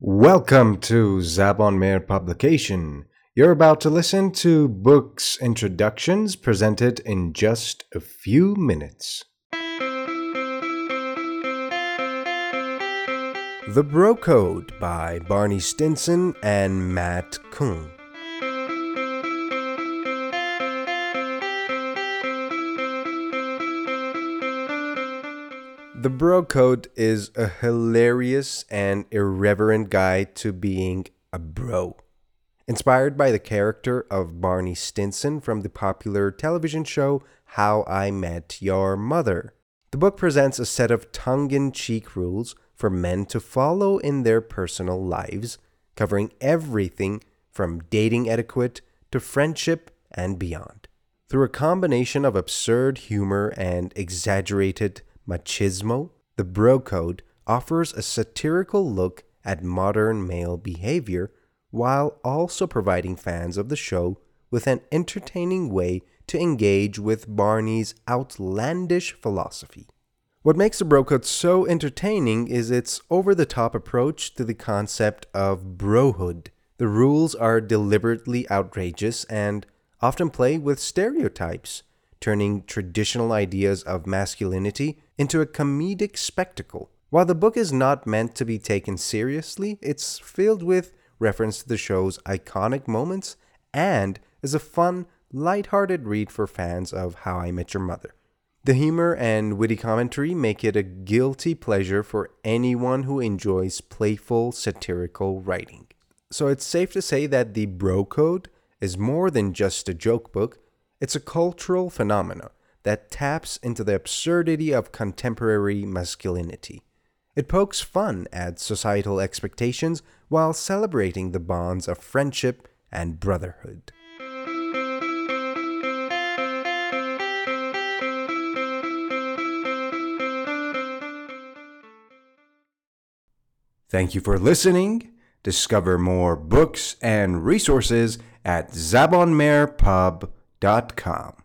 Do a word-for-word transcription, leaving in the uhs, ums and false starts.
Welcome to Zabon Meir Publication. You're about to listen to books introductions presented in just a few minutes. The Bro Code by Barney Stinson and Matt Kuhn. The Bro Code is a hilarious and irreverent guide to being a bro. Inspired by the character of Barney Stinson from the popular television show How I Met Your Mother. The book presents a set of tongue-in-cheek rules for men to follow in their personal lives, covering everything from dating etiquette to friendship and beyond. Through a combination of absurd humor and exaggerated machismo, the Bro Code offers a satirical look at modern male behavior while also providing fans of the show with an entertaining way to engage with Barney's outlandish philosophy. What makes the Bro Code so entertaining is its over-the-top approach to the concept of brohood. The rules are deliberately outrageous and often play with stereotypes, turning traditional ideas of masculinity into a comedic spectacle. While the book is not meant to be taken seriously, it's filled with reference to the show's iconic moments and is a fun, lighthearted read for fans of How I Met Your Mother. The humor and witty commentary make it a guilty pleasure for anyone who enjoys playful, satirical writing. So it's safe to say that the Bro Code is more than just a joke book. It's a cultural phenomenon that taps into the absurdity of contemporary masculinity. It pokes fun at societal expectations while celebrating the bonds of friendship and brotherhood. Thank you for listening. Discover more books and resources at zabon meir pub dot com.